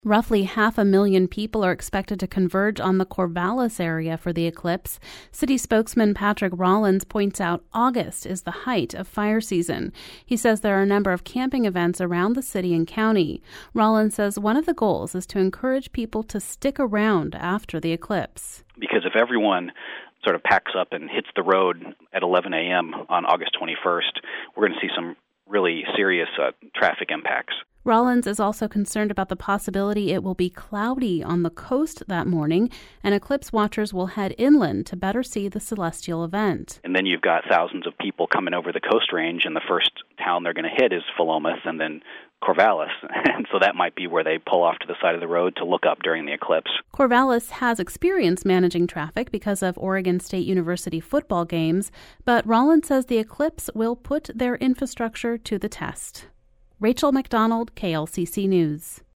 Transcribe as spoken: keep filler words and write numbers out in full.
Roughly half a million people are expected to converge on the Corvallis area for the eclipse. City spokesman Patrick Rollins points out August is the height of fire season. He says there are a number of camping events around the city and county. Rollins says one of the goals is to encourage people to stick around after the eclipse. Because if everyone sort of packs up and hits the road at eleven a.m. on August twenty-first, we're going to see some really serious uh, traffic impacts. Rollins is also concerned about the possibility it will be cloudy on the coast that morning, and eclipse watchers will head inland to better see the celestial event. And then you've got thousands of people coming over the Coast Range, and the first town they're going to hit is Philomath and then Corvallis. And so that might be where they pull off to the side of the road to look up during the eclipse. Corvallis has experience managing traffic because of Oregon State University football games, but Rollins says the eclipse will put their infrastructure to the test. Rachel McDonald, K L C C News.